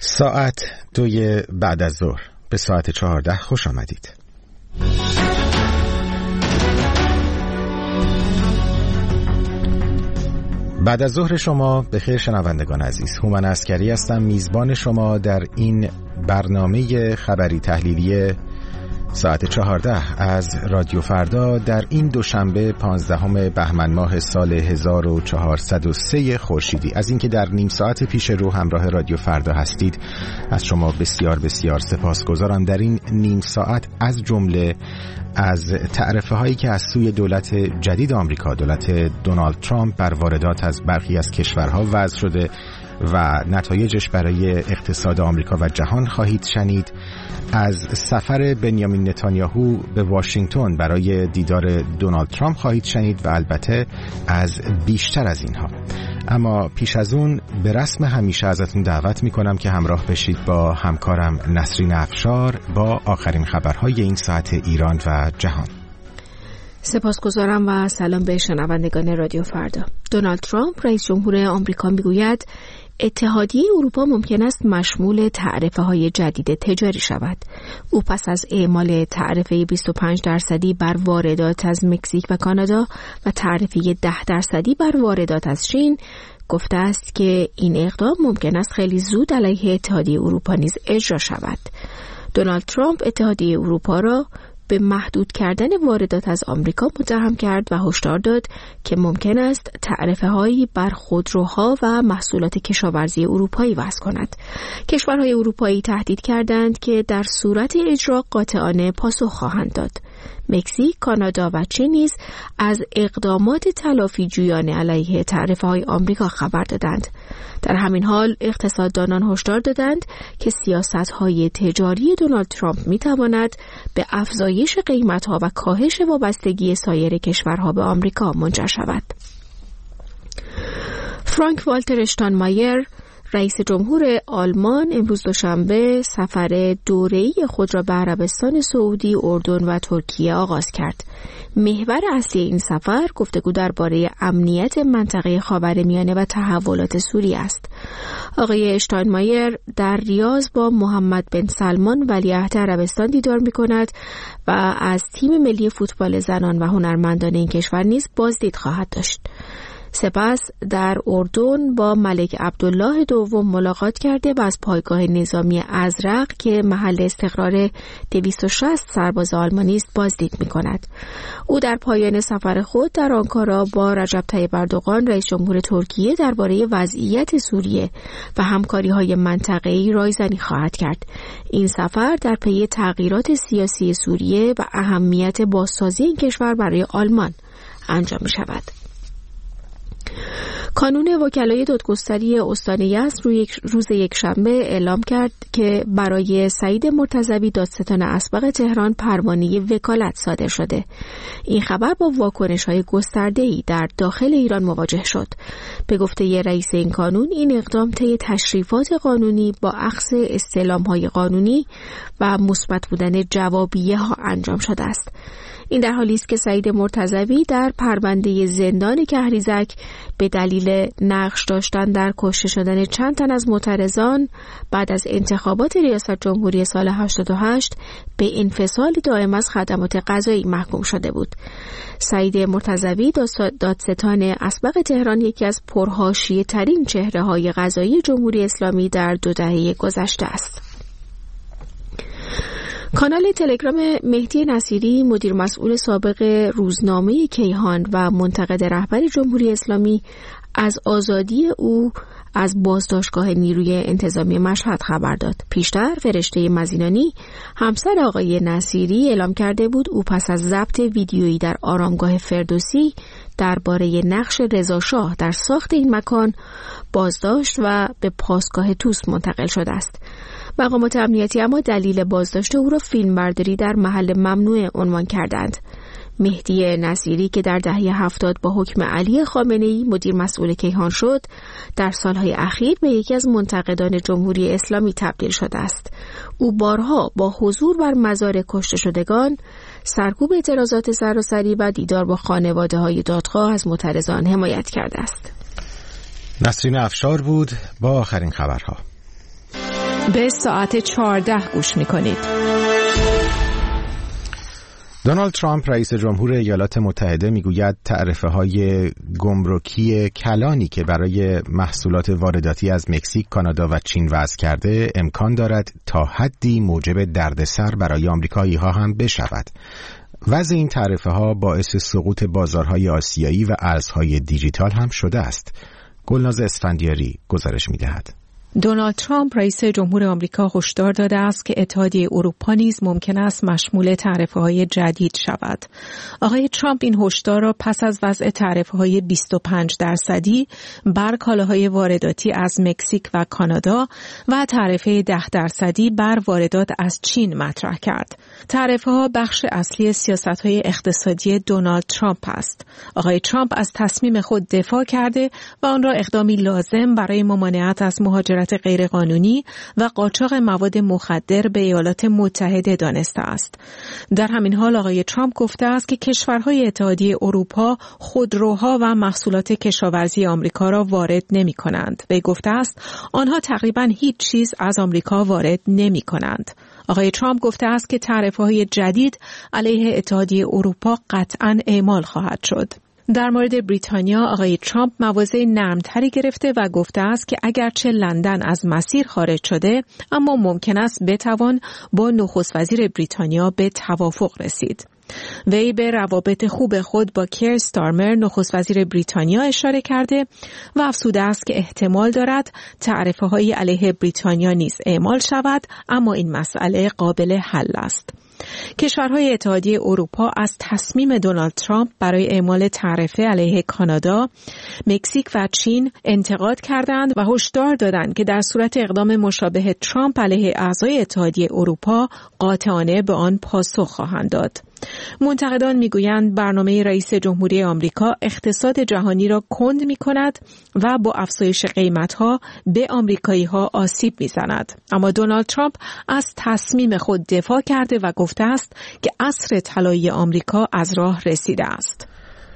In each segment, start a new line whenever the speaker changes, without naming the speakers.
ساعت 2 بعد از ظهر به ساعت 14 خوش آمدید. بعد از ظهر شما به خیر شنوندگان عزیز. هومن عسکری هستم، میزبان شما در این برنامه خبری تحلیلی ساعت 14 از رادیو فردا در این دوشنبه 15 بهمن ماه سال 1403 خورشیدی. از اینکه در نیم ساعت پیش رو همراه رادیو فردا هستید از شما بسیار بسیار سپاسگزارم. در این نیم ساعت از جمله از تعرفه هایی که از سوی دولت جدید آمریکا، دولت دونالد ترامپ، بر واردات از برخی از کشورها وضع شده و نتایجش برای اقتصاد آمریکا و جهان خواهید شنید. از سفر بنیامین نتانیاهو به واشنگتن برای دیدار دونالد ترامپ خواهید شنید و البته از بیشتر از اینها. اما پیش از اون به رسم همیشه ازتون دعوت میکنم که همراه بشید با همکارم نسرین افشار با آخرین خبرهای این ساعت ایران و جهان.
سپاسگزارم و سلام به شنوندگان رادیو فردا. دونالد ترامپ رئیس جمهور آمریکا میگوید اتحادیه اروپا ممکن است مشمول تعرفه‌های جدید تجاری شود. او پس از اعمال تعرفه 25% بر واردات از مکزیک و کانادا و تعرفه 10% بر واردات از چین گفته است که این اقدام ممکن است خیلی زود علیه اتحادیه اروپا نیز اجرا شود. دونالد ترامپ اتحادیه اروپا را به محدود کردن واردات از آمریکا متهم کرد و هشدار داد که ممکن است تعرفه‌هایی بر خودروها و محصولات کشاورزی اروپایی وضع کند. کشورهای اروپایی تهدید کردند که در صورت اجرا قاطعانه پاسخ خواهند داد. مکزیک، کانادا و چین نیز از اقدامات تلافی جویانه علیه تعرفه‌های آمریکا خبر دادند. در همین حال اقتصاددانان هشدار دادند که سیاست‌های تجاری دونالد ترامپ می‌تواند به افزایش قیمت‌ها و کاهش وابستگی سایر کشورها به آمریکا منجر شود. فرانک والتر اشتاینمایر رئیس جمهور آلمان امروز دوشنبه سفر دوره‌ای خود را به عربستان سعودی، اردن و ترکیه آغاز کرد. محور اصلی این سفر گفتگو درباره امنیت منطقه خاورمیانه و تحولات سوریه است. آقای اشتاینمایر در ریاض با محمد بن سلمان ولیعهد عربستان دیدار می‌کند و از تیم ملی فوتبال زنان و هنرمندان این کشور نیز بازدید خواهد داشت. سپس در اردن با ملک عبدالله دوم ملاقات کرده و از پایگاه نظامی ازرق که محل استقرار 260 سرباز آلمانی است بازدید می‌کند. او در پایان سفر خود در آنکارا با رجب طیب اردوغان رئیس جمهور ترکیه درباره وضعیت سوریه و همکاری‌های منطقه‌ای رایزنی خواهد کرد. این سفر در پی تغییرات سیاسی سوریه و اهمیت بازسازی این کشور برای آلمان انجام می‌شود. کانون وکلای دادگستری استان یزد روز یکشنبه اعلام کرد که برای سعید مرتضوی دادستان اسبق تهران پروانه وکالت صادر شده. این خبر با واکنش‌های گسترده‌ای در داخل ایران مواجه شد. به گفته رئیس این کانون این اقدام طی تشریفات قانونی با اخذ استعلام‌های قانونی و مثبت بودن جوابیه‌ها انجام شده است. این در حالی است که سعید مرتضوی در پرونده زندان کهریزک به دلیل نقش داشتن در کشته شدن چند تن از معترضان بعد از انتخابات ریاست جمهوری سال 88 به انفصال دائم از خدمات قضایی محکوم شده بود. سعید مرتضوی دادستان اسبق تهران یکی از پرحاشیه ترین چهره‌های قضایی جمهوری اسلامی در 2 دهه گذشته است. کانال تلگرام مهدی نصیری، مدیر مسئول سابق روزنامه کیهان و منتقد رهبر جمهوری اسلامی، از آزادی او از بازداشتگاه نیروی انتظامی مشهد خبر داد. پیشتر فرشته مزینانی، همسر آقای نصیری، اعلام کرده بود او پس از ضبط ویدیویی در آرامگاه فردوسی درباره نقش رضا شاه در ساخت این مکان بازداشت و به پاسگاه طوس منتقل شده است. مقامات امنیتی اما دلیل بازداشت او را فیلمبرداری در محل ممنوع عنوان کردند. مهدی نصیری که در دهه 70 با حکم علی خامنه‌ای مدیر مسئول کیهان شد، در سالهای اخیر به یکی از منتقدان جمهوری اسلامی تبدیل شده است. او بارها با حضور بر مزار کشته شدگان، سرکوب اعتراضات سراسری و دیدار با خانواده‌های دادخواه از معترضان حمایت کرده است.
نسرین افشار بود با آخرین خبرها.
به ساعت 14 گوش می‌کنید.
دونالد ترامپ رئیس جمهور ایالات متحده میگوید تعرفه‌های گمرکی کلانی که برای محصولات وارداتی از مکزیک، کانادا و چین وضع کرده امکان دارد تا حدی موجب دردسر برای آمریکایی‌ها هم بشود. وضع این تعرفه‌ها باعث سقوط بازارهای آسیایی و ارزهای دیجیتال هم شده است. گلناز اسفندیاری گزارش می‌دهد.
دونالد ترامپ رئیس جمهور آمریکا هشدار داده است که اتحادیه اروپا نیز ممکن است مشمول تعرفه‌های جدید شود. آقای ترامپ این هشدار را پس از وضع تعرفه‌های 25% بر کالاهای وارداتی از مکزیک و کانادا و تعرفه 10% بر واردات از چین مطرح کرد. تعرفه‌ها بخش اصلی سیاست‌های اقتصادی دونالد ترامپ است. آقای ترامپ از تصمیم خود دفاع کرده و آن را اقدامی لازم برای ممانعت از مهاجرت غیرقانونی و قاچاق مواد مخدر به ایالات متحده دانسته است. در همین حال آقای ترامپ گفته است که کشورهای اتحادیه اروپا خودروها و محصولات کشاورزی آمریکا را وارد نمی‌کنند. وی گفته است آنها تقریباً هیچ چیز از آمریکا وارد نمی‌کنند. آقای ترامپ گفته است که تعرفه‌های جدید علیه اتحادیه اروپا قطعاً اعمال خواهد شد. در مورد بریتانیا آقای ترامپ مواضع نرمتری گرفته و گفته است که اگرچه لندن از مسیر خارج شده اما ممکن است بتوان با نخست وزیر بریتانیا به توافق رسید. وی به روابط خوب خود با کیر استارمر نخست وزیر بریتانیا اشاره کرده و افزوده است که احتمال دارد تعرفه‌های علیه بریتانیا نیز اعمال شود، اما این مسئله قابل حل است. کشورهای اتحادیه اروپا از تصمیم دونالد ترامپ برای اعمال تعرفه علیه کانادا، مکزیک و چین انتقاد کردند و هشدار دادند که در صورت اقدام مشابه ترامپ علیه اعضای اتحادیه اروپا قاطعانه به آن پاسخ خواهند داد. منتقدان میگویند برنامه رئیس جمهوری آمریکا اقتصاد جهانی را کند می‌کند و با افزایش قیمت‌ها به آمریکایی‌ها آسیب می‌زند. اما دونالد ترامپ از تصمیم خود دفاع کرده و گفته است که عصر طلایی آمریکا از راه رسیده است.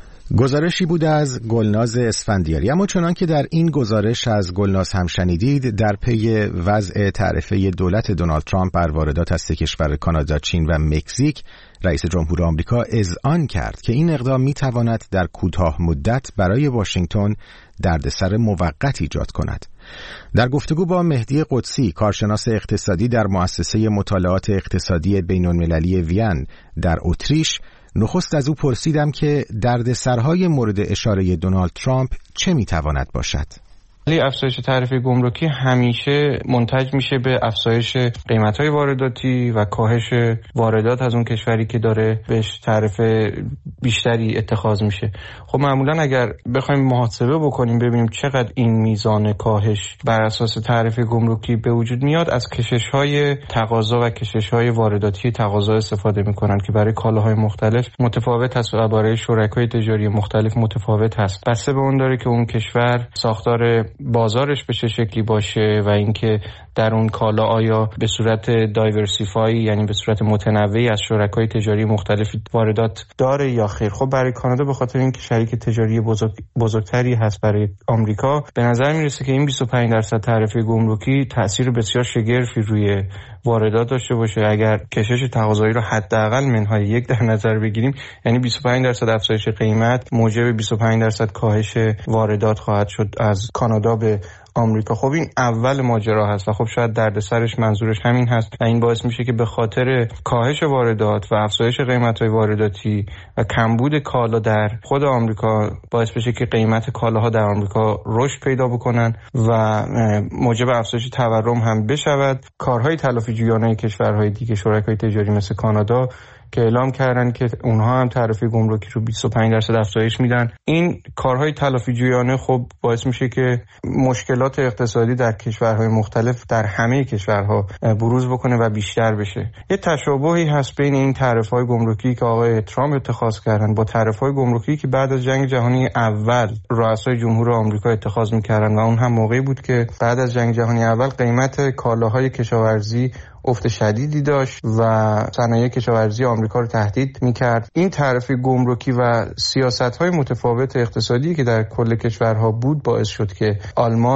گزارشی بود از گلناز اسفندیاری. اما چنان که در این گزارش از گلناز هم شنیدید، در پی وضع تعرفه دولت دونالد ترامپ بر واردات از سه کشور کانادا، چین و مکزیک، رئیس جمهور آمریکا اذعان کرد که این اقدام میتواند در کوتاه مدت برای واشنگتن دردسر موقت ایجاد کند. در گفتگو با مهدی قدسی، کارشناس اقتصادی در مؤسسه مطالعات اقتصادی بین‌المللی وین در اتریش، نخست از او پرسیدم که دردسرهای مورد اشاره دونالد ترامپ چه میتواند باشد؟
افزایش تعرفه گمرکی همیشه منتج میشه به افزایش قیمت‌های وارداتی و کاهش واردات از اون کشوری که داره بهش تعرفه بیشتری اتخاذ میشه. خب معمولا اگر بخوایم محاسبه بکنیم ببینیم چقدر این میزان کاهش بر اساس تعرفه گمرکی به وجود میاد، از کشش‌های تقاضا و کشش‌های وارداتی تقاضا استفاده میکنن که برای کالاهای مختلف متفاوت است و برای شرکای تجاری مختلف متفاوت هست. بسته به اون داره که اون کشور ساختار بازارش به چه شکلی باشه و اینکه در اون کالا آیا به صورت دایورسیفای، یعنی به صورت متنوعی از شرکای تجاری مختلفی واردات داره یا خیر. خب برای کانادا به خاطر اینکه شریک تجاری بزرگتری هست برای آمریکا، به نظر میرسه که این 25% تعرفه گمرکی تأثیر بسیار شگرفی روی واردات داشته باشه. اگر کشش تقاضایی رو حداقل منهای 1 در نظر بگیریم، یعنی 25% افزایش قیمت موجب 25% کاهش واردات خواهد شد از کانادا به آمریکا. خب این اول ماجرا هست و خب شاید دردسرش منظورش همین هست و این باعث میشه که به خاطر کاهش واردات و افزایش قیمت‌های وارداتی و کمبود کالا در خود آمریکا باعث بشه که قیمت کالاها در آمریکا رشد پیدا بکنن و موجب افزایش تورم هم بشود. کارهای تلافی جویانه کشورهای دیگه، شرکای تجاری مثل کانادا که اعلام کردن که اونها هم تعرفه گمرکی رو 25% افزایش میدن. این کارهای تلافی جویانه خب باعث میشه که مشکلات اقتصادی در کشورهای مختلف در همه کشورها بروز بکنه و بیشتر بشه. یه تشابهی هست بین این تعرفه‌های گمرکی که آقای ترامپ اتخاذ کردن با تعرفه‌های گمرکی که بعد از جنگ جهانی اول رؤسای جمهور آمریکا اتخاذ می‌کردن و اون هم موقعی بود که بعد از جنگ جهانی اول قیمت کالاهای کشاورزی افت شدیدی داشت و صنایع کشاورزی آمریکا رو تهدید می‌کرد. این تعرفه گمرکی و سیاست‌های متفاوت اقتصادی که در کل کشورها بود باعث شد که آلمان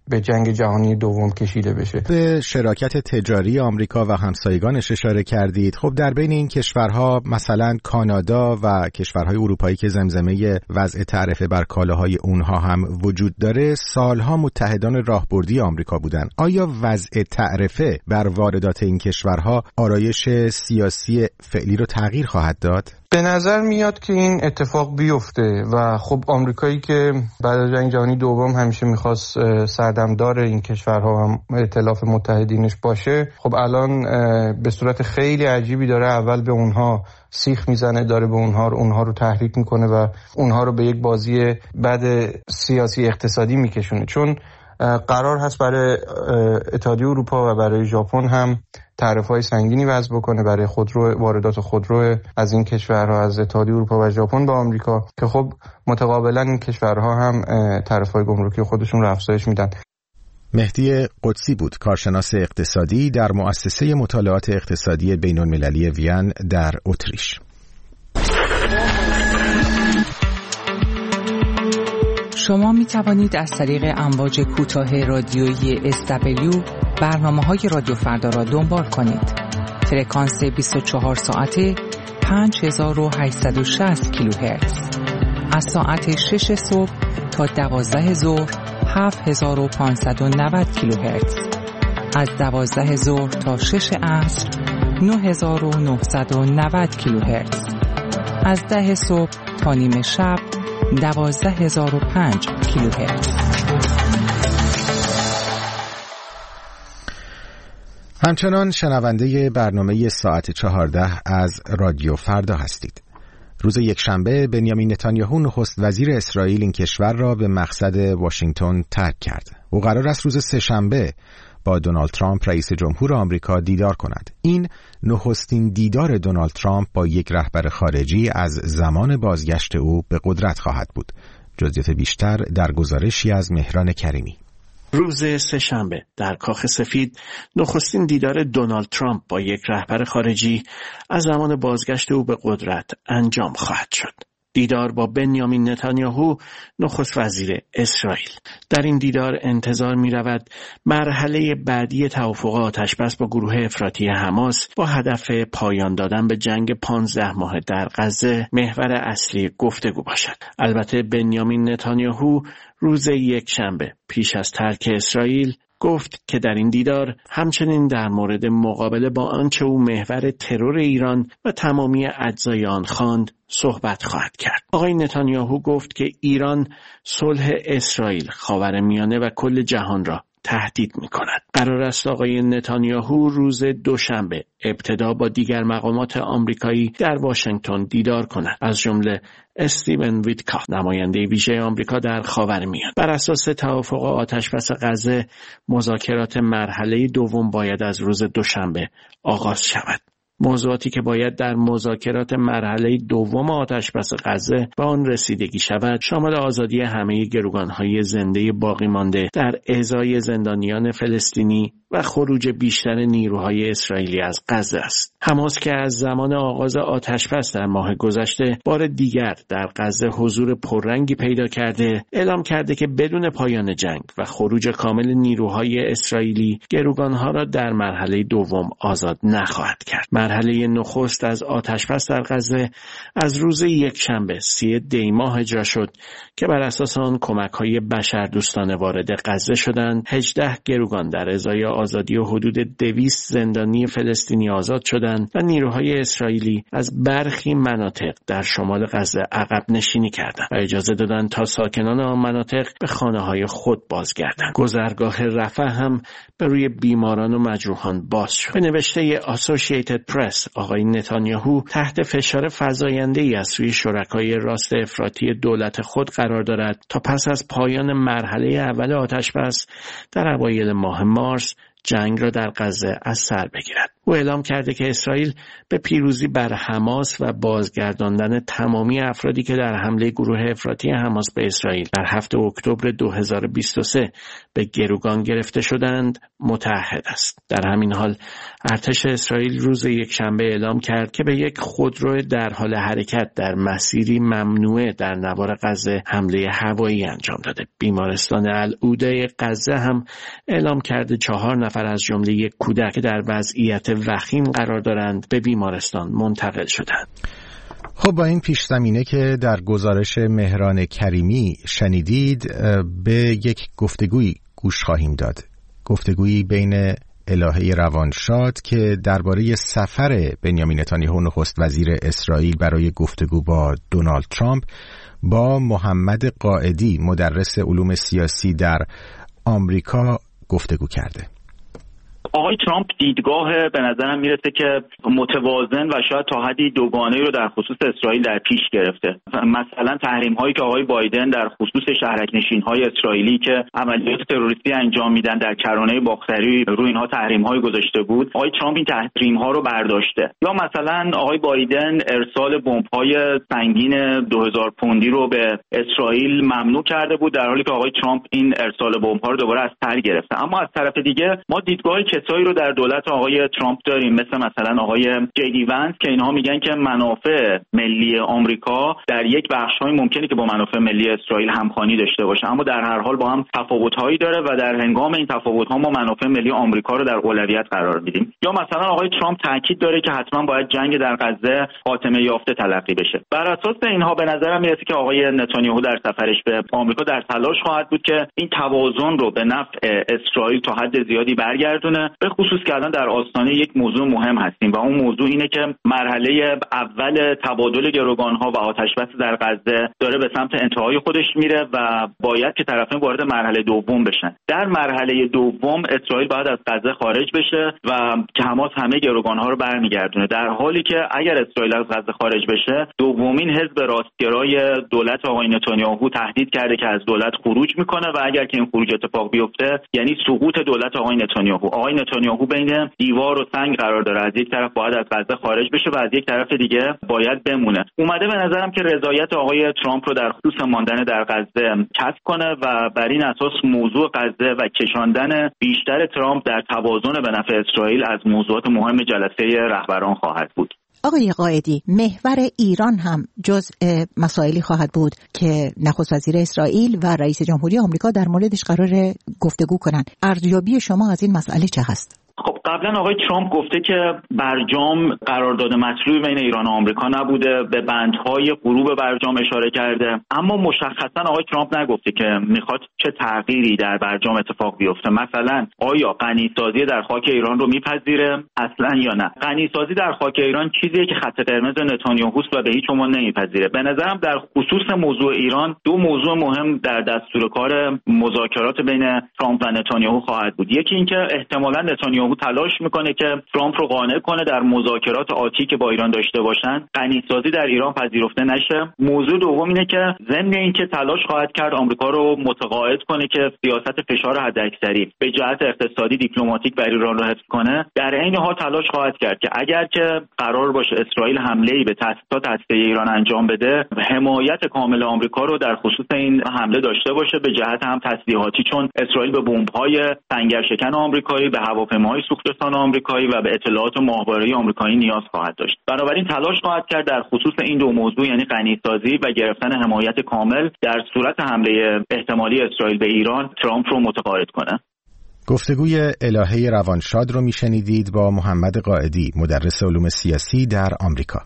به جنگ جهانی دوم کشیده بشه.
به شراکت تجاری آمریکا و همسایگانش اشاره کردید. خب در بین این کشورها مثلا کانادا و کشورهای اروپایی که زمزمه وضع تعرفه بر کالاهای اونها هم وجود داره، سالها متحدان راهبردی آمریکا بودن. آیا وضع تعرفه بر واردات این کشورها آرایش سیاسی فعلی رو تغییر خواهد داد؟
به نظر میاد که این اتفاق بیفته و خب آمریکایی که بعد از جنگ جهانی دوم همیشه میخواست سردمدار این کشورها هم ائتلاف متحدینش باشه، خب الان به صورت خیلی عجیبی داره اول به اونها سیخ میزنه، داره به اونها رو تحریک میکنه و اونها رو به یک بازی بد سیاسی اقتصادی میکشونه. چون قرار هست برای اتحادیه اروپا و برای ژاپن هم تعرفه‌های سنگینی وضع بکنه برای خودرو، واردات خودرو از این کشورها، از اتحادیه اروپا و ژاپن به آمریکا، که خب متقابلا این کشورها هم تعرفه‌های گمرکی خودشون رو افزایش میدن.
مهدی قدسی بود، کارشناس اقتصادی در مؤسسه مطالعات اقتصادی بین‌المللی وین در اتریش.
شما می توانید از طریق امواج کوتاه رادیویی SW برنامه‌های رادیو فردا را دنبال کنید. فرکانس 24 ساعته 5860 کیلوهرتز. از ساعت 6 صبح تا 12 ظهر 7590 کیلوهرتز. از 12 ظهر تا 6 عصر 9990 کیلوهرتز. از 10 صبح تا نیم شب 12005 کیلوهرتز.
همچنان شنونده برنامه ساعت 14 از رادیو فردا هستید. روز یکشنبه بنیامین نتانیاهو نخست وزیر اسرائیل این کشور را به مقصد واشنگتن ترک کرد. او قرار است روز سه‌شنبه با دونالد ترامپ رئیس جمهور آمریکا دیدار کند. این نخستین دیدار دونالد ترامپ با یک رهبر خارجی از زمان بازگشت او به قدرت خواهد بود. جزئیات بیشتر در گزارشی از مهران کریمی.
روز سه‌شنبه در کاخ سفید نخستین دیدار دونالد ترامپ با یک رهبر خارجی از زمان بازگشت او به قدرت انجام خواهد شد. دیدار با بنیامین نتانیاهو نخست وزیر اسرائیل. در این دیدار انتظار می رود مرحله بعدی توافق آتشبس با گروه افراطی حماس با هدف پایان دادن به جنگ 15 ماه در غزه محور اصلی گفتگو باشد. البته بنیامین نتانیاهو روز یکشنبه پیش از ترک اسرائیل گفت که در این دیدار همچنین در مورد مقابله با آنچه او محور ترور ایران و تمامی اجزای آن خواند صحبت خواهد کرد. آقای نتانیاهو گفت که ایران صلح اسرائیل، خاورمیانه و کل جهان را تهدید می کند. قرار است آقای نتانیاهو روز دوشنبه ابتدا با دیگر مقامات آمریکایی در واشنگتن دیدار کند، از جمله استیون ویتکاف، نماینده ویژه آمریکا در خاورمیانه. بر اساس توافق آتشبس غزه، مذاکرات مرحله دوم باید از روز دوشنبه آغاز شود. موضوعاتی که باید در مذاکرات مرحله دوم آتشبس غزه به آن رسیدگی شود شامل آزادی همه گروگان‌های زنده باقی مانده در اعزای زندانیان فلسطینی و خروج بیشتر نیروهای اسرائیلی از غزه است. حماس که از زمان آغاز آتشبس در ماه گذشته بار دیگر در غزه حضور پررنگی پیدا کرده، اعلام کرده که بدون پایان جنگ و خروج کامل نیروهای اسرائیلی گروگانها را در مرحله دوم آزاد نخواهد کرد. مرحله نخست از آتشبس در غزه از روز یکشنبه 3 دی ماه اجرا شد که بر اساس آن کمک‌های بشردوستانه وارد غزه شدند. 18 گروگان در ازای آزادی و حدود 200 زندانی فلسطینی آزاد شدند و نیروهای اسرائیلی از برخی مناطق در شمال غزه عقب نشینی کردند و اجازه دادند تا ساکنان آن مناطق به خانه‌های خود بازگردند. گذرگاه رفح هم به روی بیماران و مجروحان باز شد. به نوشته اسوسییتد پرس، آقای نتانیاهو تحت فشار فزاینده‌ای از سوی شرکای راست افراطی دولت خود قرار دارد تا پس از پایان مرحله اول آتشبس در اوایل ماه مارس جنگ را در غزه از سر بگیرد. او اعلام کرده که اسرائیل به پیروزی بر حماس و بازگرداندن تمامی افرادی که در حمله گروه افراطی حماس به اسرائیل در 7 اکتبر 2023 به گروگان گرفته شدند متعهد است. در همین حال ارتش اسرائیل روز یکشنبه اعلام کرد که به یک خودرو در حال حرکت در مسیری ممنوعه در نوار غزه حمله هوایی انجام داده. بیمارستان العوده غزه هم اعلام کرده 4 نفر از جمله یک کودک که در وضعیت وخیم قرار دارند به بیمارستان منتقل شدند.
خب با این پیش زمینه که در گزارش مهران کریمی شنیدید، به یک گفتگویی گوش خواهیم داد. گفتگویی بین الهه روانشاد که درباره سفر بنیامین نتانیاهو نخست وزیر اسرائیل برای گفتگو با دونالد ترامپ با محمد قائدی مدرس علوم سیاسی در آمریکا گفتگو کرده.
آقای ترامپ دیدگاه به نظرم میرسه که متوازن و شاید تا حدی دوگانه‌ای رو در خصوص اسرائیل در پیش گرفته. مثلا تحریم‌هایی که آقای بایدن در خصوص شهرک‌نشین‌های اسرائیلی که عملیات تروریستی انجام میدن در کرانه باختری روی اینها تحریم‌هایی گذاشته بود، آقای ترامپ این تحریم‌ها رو برداشته. یا مثلا آقای بایدن ارسال بمب‌های سنگین 2000 پوندی رو به اسرائیل ممنوع کرده بود، در حالی که آقای ترامپ این ارسال بمب‌ها رو دوباره از سر گرفته. اما از طرف دیگه ما دیدگاه کسایی رو در دولت آقای ترامپ داریم مثلا آقای جی دی ونس که اینها میگن که منافع ملی آمریکا در یک بخش‌های ممکنه که با منافع ملی اسرائیل همخوانی داشته باشه، اما در هر حال با هم تفاوت‌هایی داره و در هنگام این تفاوت‌ها ما منافع ملی آمریکا رو در اولویت قرار میدیم. یا مثلا آقای ترامپ تاکید داره که حتما باید جنگ در غزه خاتمه یافته تلقی بشه. بر اساس اینها به نظرم میاد که آقای نتانیاهو در سفرش به آمریکا در تلاش خواهد بود که این توازن رو به نفع اسرائیل تا حد زیادی برگردونه، به خصوص که الان در آستانه یک موضوع مهم هستیم و اون موضوع اینه که مرحله اول تبادل گروگان‌ها و آتش‌بس در غزه داره به سمت انتهای خودش میره و باید که طرفین وارد مرحله دوم بشن. در مرحله دوم اسرائیل باید از غزه خارج بشه و که حماس همه گروگان‌ها رو برمیگردونه، در حالی که اگر اسرائیل از غزه خارج بشه دومین حزب راستگرای دولت آقای نتانیاهو تهدید کرده که از دولت خروج میکنه و اگر که این خروج اتفاق بیفته یعنی سقوط دولت آقای نتانیاهو. آقای نتانیاهو بین دیوار و سنگ قرار داره، از یک طرف باید از غزه خارج بشه و از یک طرف دیگه باید بمونه. اومده به نظرم که رضایت آقای ترامپ رو در خصوص ماندن در غزه کسب کنه و بر این اساس موضوع غزه و کشاندن بیشتر ترامپ در توازن به نفع اسرائیل از موضوعات مهم جلسه رهبران خواهد بود.
آقای قائدی، محور ایران هم جزء مسائلی خواهد بود که نخست وزیر اسرائیل و رئیس جمهوری آمریکا در موردش قرار گفتگو کنن. ارزیابی شما از این مسئله چه هست؟
خب قبلا آقای ترامپ گفته که برجام قرارداد مطلوبی بین ایران و آمریکا نبوده، به بندهای غروب برجام اشاره کرده، اما مشخصا آقای ترامپ نگفته که میخواد چه تغییری در برجام اتفاق بیفته. مثلا آیا غنیسازی در خاک ایران رو میپذیره اصلا یا نه؟ غنیسازی در خاک ایران چیزیه که خط قرمز نتانیاهوست و به هیچ عنوان نمیپذیره. به نظرم در خصوص موضوع ایران دو موضوع مهم در دستور کار مذاکرات بین ترامپ و نتانیاهو خواهد بود. یکی اینکه احتمالاً نتانیاهو تلاش میکنه که ترامپ رو قانع کنه در مذاکرات آتی که با ایران داشته باشن غنیسازی در ایران پذیرفته نشه. موضوع دوم اینه که ضمن اینکه تلاش خواهد کرد آمریکا رو متقاعد کنه که سیاست فشار حداکثری به جهت اقتصادی دیپلماتیک بر ایران رو حفظ کنه، در عین حال تلاش خواهد کرد که اگر که قرار باشه اسرائیل حمله‌ای به تأسیسات هسته‌ای ایران انجام بده، حمایت کامل آمریکا رو در خصوص این حمله داشته باشه به جهت هم تسلیحاتی، چون اسرائیل به بمب‌های سنگرشکن آمریکایی، به هواپیماهای سوختسان آمریکایی و به اطلاعات ماهواره‌ای آمریکایی نیاز خواهد داشت. بنابراین تلاش خواهد کرد در خصوص این دو موضوع، یعنی غنیسازی و گرفتن حمایت کامل در صورت حمله احتمالی اسرائیل به ایران، ترامپ رو متقاعد کنه.
گفتگوی الهه روانشاد رو میشنیدید با محمد قائدی، مدرس علوم سیاسی در آمریکا.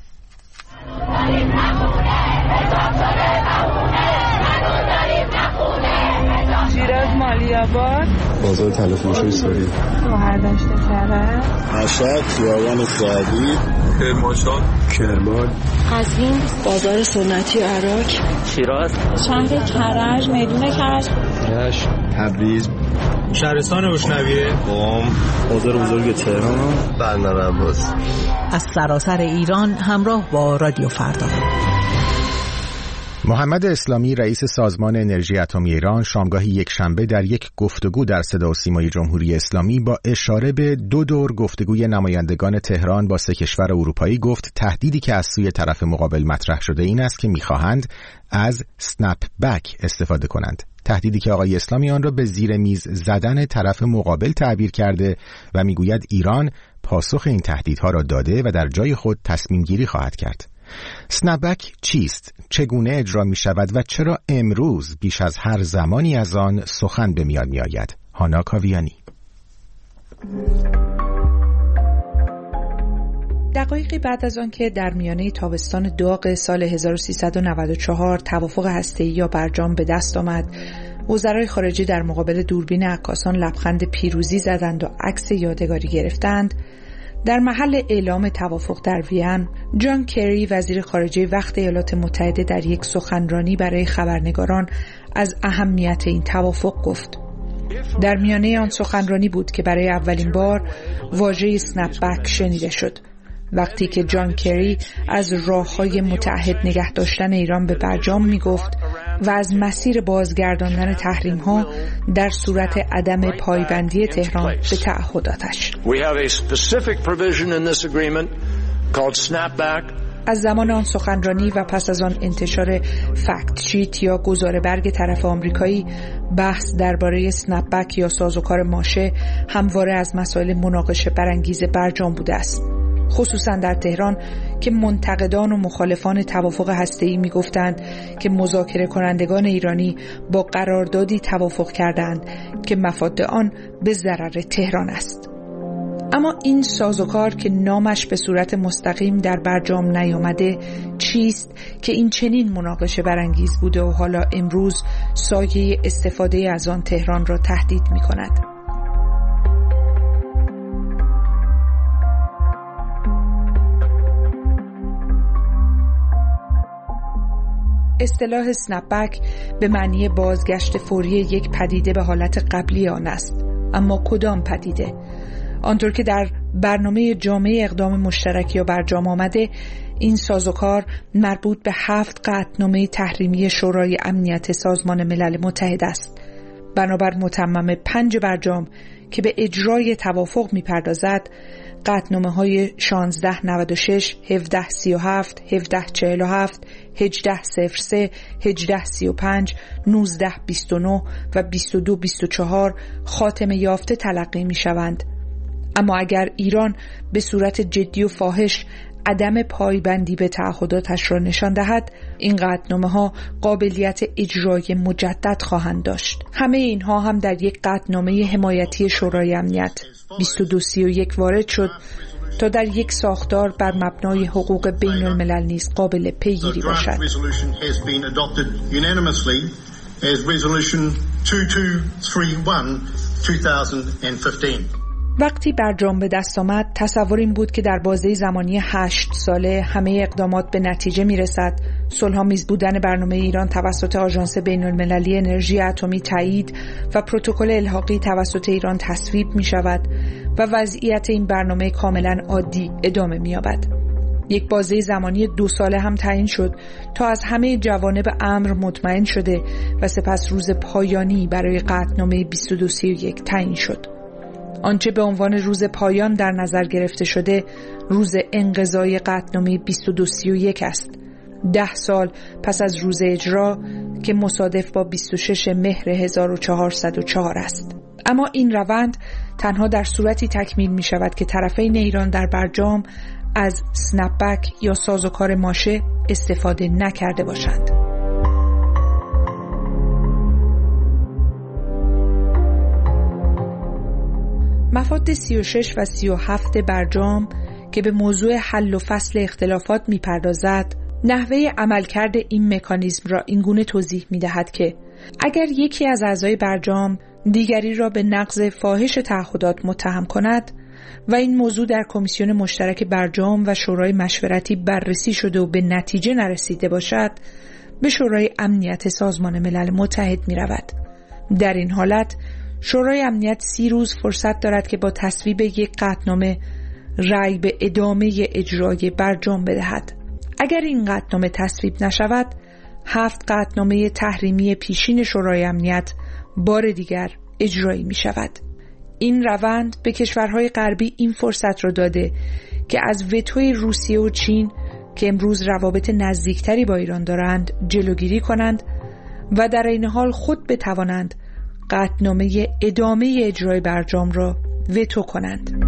شیراز مالی‌آباد،
بازار تلفروشی سوری،
شهردشت کرج،
مشهد، خیابان سعدی، کرمانشاه، کرمان،
قزوین، بازار سنتی عراق،
شیراز،
شهر کرج، میدون کرج،
رشت، تبریز،
شهرستان روشنویه،
قم، بازار بزرگ تهران، بندر عباس.
از سراسر ایران همراه با رادیو فردا.
محمد اسلامی رئیس سازمان انرژی اتمی ایران شامگاه یک شنبه در یک گفتگو در صدا و سیمای جمهوری اسلامی با اشاره به 2 دور گفتگوی نمایندگان تهران با 3 کشور اروپایی گفت تهدیدی که از سوی طرف مقابل مطرح شده این است که می‌خواهند از سنپ بک استفاده کنند. تهدیدی که آقای اسلامی آن را به زیر میز زدن طرف مقابل تعبیر کرده و میگوید ایران پاسخ این تهدیدها را داده و در جای خود تصمیم گیری خواهد کرد. سنپ بک چیست؟ چگونه اجرا می شود و چرا امروز بیش از هر زمانی از آن سخن به میان می آید؟ هانا کاویانی.
دقایقی بعد از آن که در میانه تابستان داغ سال 1394 توافق هسته‌ای یا برجام به دست آمد، وزرای خارجه در مقابل دوربین عکاسان لبخند پیروزی زدند و عکس یادگاری گرفتند. در محل اعلام توافق در وین، جان کری وزیر خارجه وقت ایالات متحده در یک سخنرانی برای خبرنگاران از اهمیت این توافق گفت. در میانه آن سخنرانی بود که برای اولین بار واژه سنپ بک شنیده شد. وقتی که جان کری از راه‌های متعهد نگه داشتن ایران به برجام می‌گفت و از مسیر بازگرداندن تحریم‌ها در صورت عدم پایبندی تهران به تعهداتش. از زمان آن سخنرانی و پس از آن انتشار فکت شیت یا گزاره برگ طرف آمریکایی، بحث درباره سنپ بک یا سازوکار ماشه همواره از مسائل مناقشه برانگیز برجام بوده است. خصوصا در تهران که منتقدان و مخالفان توافق هسته‌ای می‌گفتند که مذاکره کنندگان ایرانی با قراردادی توافق کردند که مفاد آن به ضرر تهران است. اما این سازوکار که نامش به صورت مستقیم در برجام نیامده چیست که این چنین مناقشه برانگیز بوده و حالا امروز سایه استفاده از آن تهران را تهدید می‌کند؟ اصطلاح سنپ بک به معنی بازگشت فوری یک پدیده به حالت قبلی آن است. اما کدام پدیده؟ آنطور که در برنامه جامعه اقدام مشترک یا برجام آمده، این سازوکار مربوط به 7 قطعنامه تحریمی شورای امنیت سازمان ملل متحد است. بنابر متمم 5 برجام که به اجرای توافق می‌پردازد، قطعنامه‌های 1696، 1737، 1747، 1803، 1835، 1929 و 2224 خاتمه یافته تلقی می‌شوند. اما اگر ایران به صورت جدی و فاحش عدم پایبندی به تعهداتش را نشان دهد، این قطعنامه‌ها قابلیت اجرای مجدد خواهند داشت. همه اینها هم در یک قطعنامه حمایتی شورای امنیت 2231 وارد شد تا در یک ساختار بر مبنای حقوق بین الملل نیز قابل پیگیری باشد. وقتی برجام به دست آمد، تصور این بود که در بازه زمانی 8 ساله همه اقدامات به نتیجه میرسد، صلح‌آمیز بودن برنامه ایران توسط آژانس بین‌المللی انرژی اتمی تایید و پروتکل الحاقی توسط ایران تصویب می شود و وضعیت این برنامه کاملا عادی ادامه می یابد. یک بازه زمانی 2 ساله هم تعیین شد تا از همه جوانب امر مطمئن شده و سپس روز پایانی برای قطعنامه 2231 تعیین شد. آنچه به عنوان روز پایان در نظر گرفته شده، روز انقضای قطعنامه 2231 است. 10 سال پس از روز اجرا که مصادف با 26 مهر 1404 است. اما این روند تنها در صورتی تکمیل می شود که طرفین ایران در برجام از سنپ بک یا سازوکار ماشه استفاده نکرده باشند. مفاد 36 و 37 برجام که به موضوع حل و فصل اختلافات می‌پردازد، نحوه عملکرد این مکانیزم را اینگونه توضیح می‌دهد که اگر یکی از اعضای برجام دیگری را به نقض فاحش تعهدات متهم کند و این موضوع در کمیسیون مشترک برجام و شورای مشورتی بررسی شده و به نتیجه نرسیده باشد، به شورای امنیت سازمان ملل متحد می‌رود. در این حالت شورای امنیت 30 روز فرصت دارد که با تصویب یک قطعنامه رأی به ادامه اجرای برجام بدهد. اگر این قطعنامه تصویب نشود، 7 قطعنامه تحریمی پیشین شورای امنیت بار دیگر اجرایی می شود. این روند به کشورهای غربی این فرصت را داده که از وتوی روسیه و چین که امروز روابط نزدیکتری با ایران دارند جلوگیری کنند و در این حال خود بتوانند قطعنامه ادامه اجرای برجام را وتو کنند.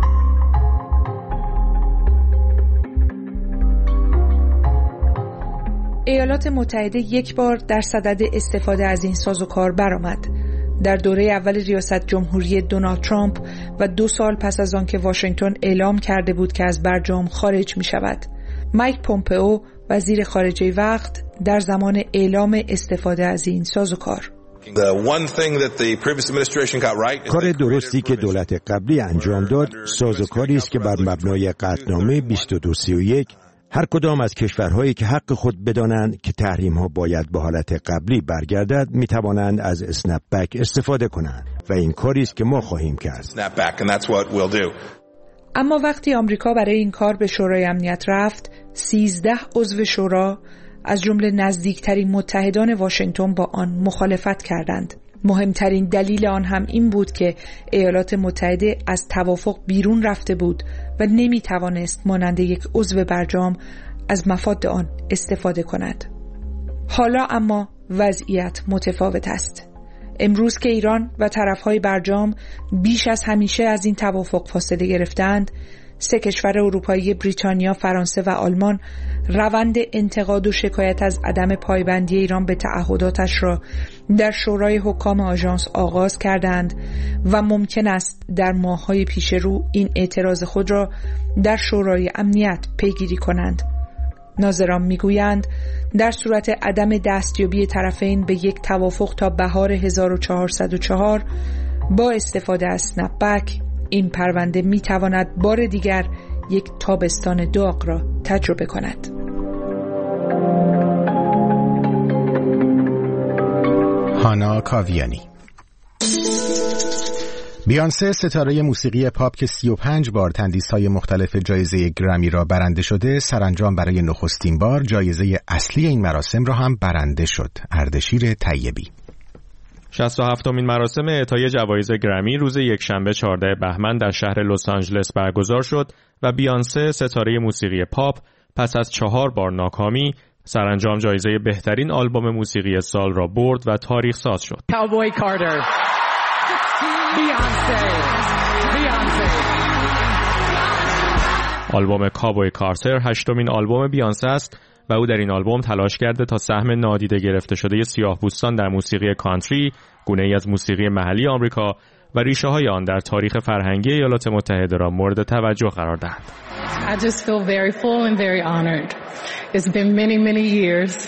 ایالات متحده یک بار در صدد استفاده از این سازوکار برآمد. در دوره اول ریاست جمهوری دونالد ترامپ و 2 سال پس از آن که واشنگتن اعلام کرده بود که از برجام خارج می شود. مایک پومپئو وزیر خارجه وقت در زمان اعلام استفاده از این سازوکار
کار درستی که دولت قبلی انجام داد سازوکاری است که بر مبنای قطعنامه 2231 هر کدام از کشورهایی که حق خود بدانند که تحریم‌ها باید به حالت قبلی برگردد می‌توانند از اسنپ بک استفاده کنند و این کاری است که ما خواهیم کرد.
اما وقتی آمریکا برای این کار به شورای امنیت رفت، 13 عضو شورا از جمله نزدیکترین متحدان واشنگتن با آن مخالفت کردند. مهمترین دلیل آن هم این بود که ایالات متحده از توافق بیرون رفته بود و نمیتوانست مانند یک عضو برجام از مفاد آن استفاده کند. حالا اما وضعیت متفاوت است. امروز که ایران و طرفهای برجام بیش از همیشه از این توافق فاصله گرفتند، 3 کشور اروپایی بریتانیا، فرانسه و آلمان روند انتقاد و شکایت از عدم پایبندی ایران به تعهداتش را در شورای حکام آژانس آغاز کردند و ممکن است در ماه‌های پیش رو این اعتراض خود را در شورای امنیت پیگیری کنند. ناظران میگویند در صورت عدم دستیابی طرفین به یک توافق تا بهار 1404 با استفاده از اسنپ بک این پرونده میتواند بار دیگر یک تابستان داغ را تجربه کند.
هانا کاویانی. بیانسه ستاره موسیقی پاپ که 35 بار تندیس‌های مختلف جایزه گرمی را برنده شده، سرانجام برای نخستین بار جایزه اصلی این مراسم را هم برنده شد. اردشیر طیبی.
67مین مراسم اعطای جوایز گرمی روز یکشنبه 14 بهمن در شهر لس آنجلس برگزار شد و بیانسه ستاره موسیقی پاپ پس از 4 بار ناکامی سرانجام جایزه بهترین آلبوم موسیقی سال را برد و تاریخ ساز شد.
کاوبوی کارتر، بیانسه.
آلبوم کاوبوی کارتر 8مین آلبوم بیانسه است و او در این آلبوم تلاش کرده تا سهم نادیده گرفته شده سیاه‌پوستان در موسیقی کانتری، گونه‌ای از موسیقی محلی آمریکا و ریشه‌های آن در تاریخ فرهنگی ایالات متحده را مورد توجه قرار دهند.
I just feel very full and very honored. It's been many years.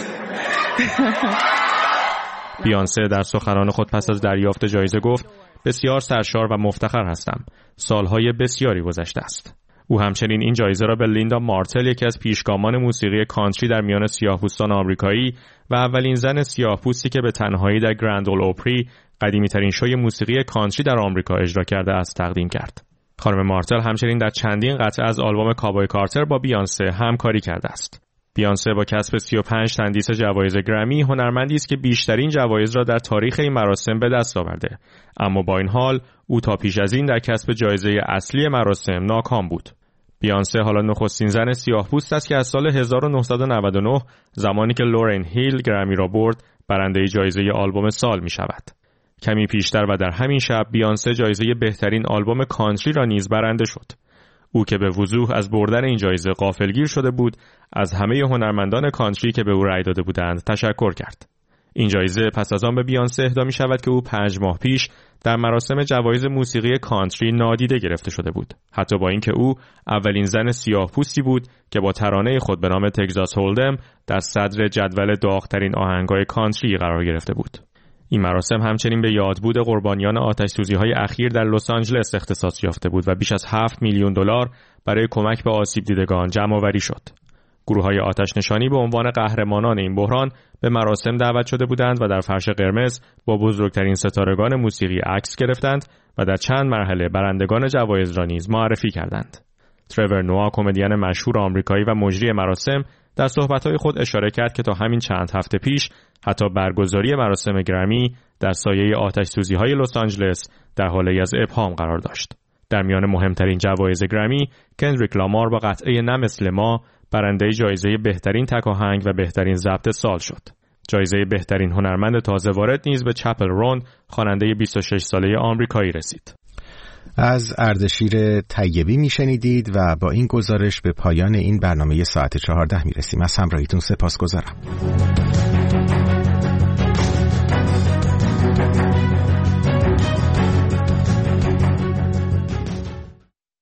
بیانسه در سخنان خود پس از دریافت جایزه گفت: بسیار سرشار و مفتخر هستم. سالهای بسیاری گذشته است. او همچنین این جایزه را به لیندا مارتل، یکی از پیشگامان موسیقی کانتری در میان سیاه‌پوستان آمریکایی و اولین زن سیاه‌پوستی که به تنهایی در گرند اول اوپری، قدیمی‌ترین شوی موسیقی کانتری در آمریکا اجرا کرده است، تقدیم کرد. خانم مارتل همچنین در چندین قطعه از آلبوم کاوبوی کارتر با بیانسه همکاری کرده است. بیانسه با کسب 35 تندیس جوایز گرمی هنرمندی است که بیشترین جوایز را در تاریخ این مراسم به دست آورده، اما با این حال او تا پیش از این در کسب جایزه اصلی مراسم ناکام بود. بیانسه حالا نخستین زن سیاه‌پوست است که از سال 1999 زمانی که لورن هیل گرمی را برد برنده جایزه آلبوم سال می شود. کمی پیشتر و در همین شب بیانسه جایزه بهترین آلبوم کانتری را نیز برنده شد. او که به وضوح از بردن این جایزه غافلگیر شده بود، از همه هنرمندان کانتری که به او رأی داده بودند تشکر کرد. این جایزه پس از آن به بیانسه اهدا می شود که او 5 ماه پیش در مراسم جوایز موسیقی کانتری نادیده گرفته شده بود، حتی با اینکه او اولین زن سیاه‌پوستی بود که با ترانه خود به نام تگزاس هولدم در صدر جدول داغ‌ترین آهنگ‌های کانتری قرار گرفته بود. این مراسم همچنین به یادبود قربانیان آتش‌سوزی‌های اخیر در لس آنجلس اختصاص یافته بود و بیش از 7 میلیون دلار برای کمک به آسیب دیدگان جمع‌آوری شد. گروه‌های آتش‌نشانی به عنوان قهرمانان این بحران به مراسم دعوت شده بودند و در فرش قرمز با بزرگترین ستارگان موسیقی عکس گرفتند و در چند مرحله برندگان جوایز را نیز معرفی کردند. ترور نوآ، کمدین مشهور آمریکایی و مجری مراسم، در صحبت‌های خود اشاره کرد که تا همین چند هفته پیش حتی برگزاری مراسم گرمی در سایه آتش‌سوزی‌های لس آنجلس در حالی از ابهام قرار داشت. در میان مهمترین جوایز گرمی، کندریک لامار با قطعه نه مثل ما برنده جایزه بهترین تک آهنگ و بهترین ضبط سال شد. جایزه بهترین هنرمند تازه وارد نیز به چپل رون، خواننده 26 ساله آمریکایی رسید.
از اردشیر طیبی میشنیدید و با این گزارش به پایان این برنامه ساعت 14 میرسیم. از همراهیتون سپاسگزارم.